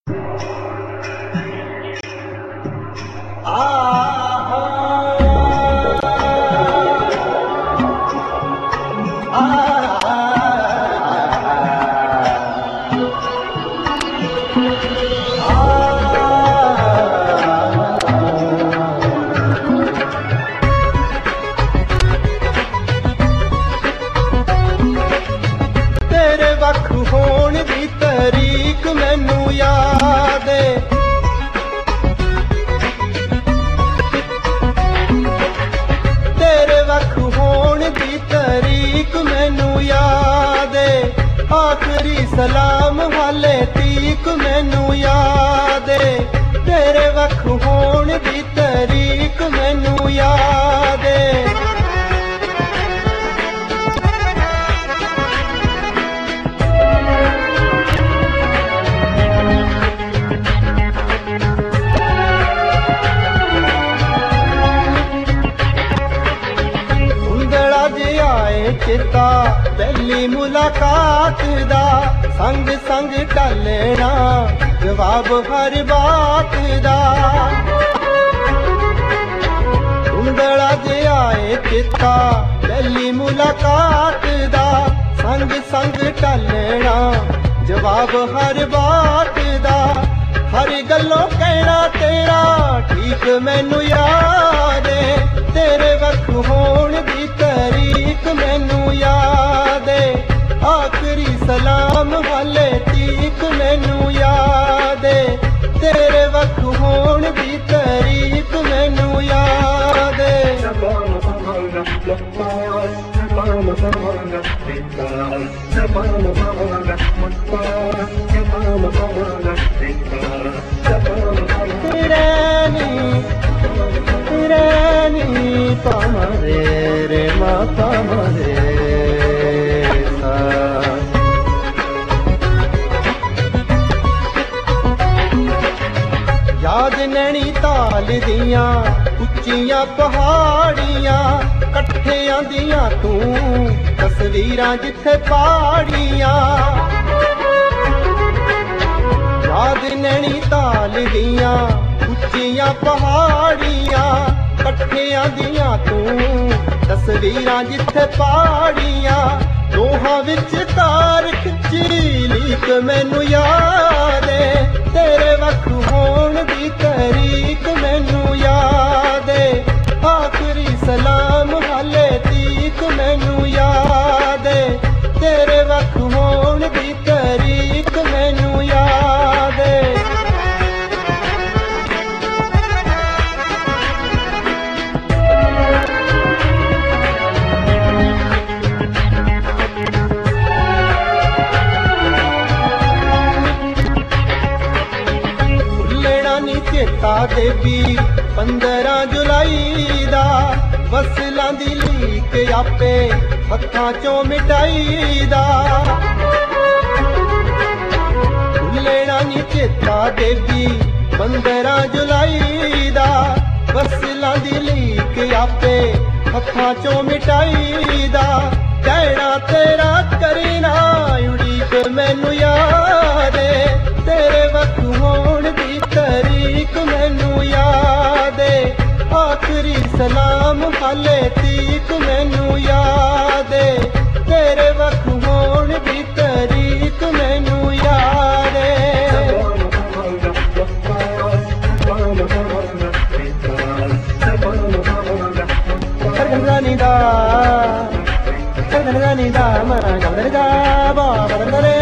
सलाम हाले तीक मैनू याद है, तेरे वख होण दी तरीक मैनू याद है। उंदड़ा जे आए चेता पहली मुलाकात दा, संग संग टलना जवाब हर बात दा। उंदड़ा जे आए चिता पहली मुलाकात दा, संग संग टलना जवाब हर बात दा। हर गलों कहना तेरा ठीक मैनू याद है, तेरे वख होण दी तरीक मैनू याद है। आखिरी सलाम हाले तीक मैनू याद है, तेरे वख होण दी तरीक मैनू याद है। रैनी पामरे रे माता मरे याद नैनीताल दियां उच्चियां पहाड़ियां, कट्ठे आंदियां तू तस्वीरां जिथे पहाड़ियां। याद नैनीताल दियां उच्चियां पहाड़ियां, कट्ठे आंदियां तू तस्वीरां जिथे पहाड़ियां। दोहां विच तार खिच्ची लीक मैनू याद है, तेरे वख होण दी तरीक मैनू याद है। आखिरी सलाम हाले तीक मैनू याद है, तेरे वख होण दी तरीक मैनू याद है। चेता देवी 15 जुलाई दा, वसलां दी लीक आपे हत्थां चों मिटाई दा। भुल्लना नी चेता देवी 15 जुलाई दा, वसलां दी लीक आपे हत्थां चों मिटाई दा। कहना तेरा करना उड़ीक मैनू याद है, तेरे वख होण दी तरीक मैनू याद है। आखिरी सलाम हाले तीक मैनू याद है, तेरे वख होण दी तरीक मैनू याद है। सरगंजानी दा मरा गंदर दा बाबा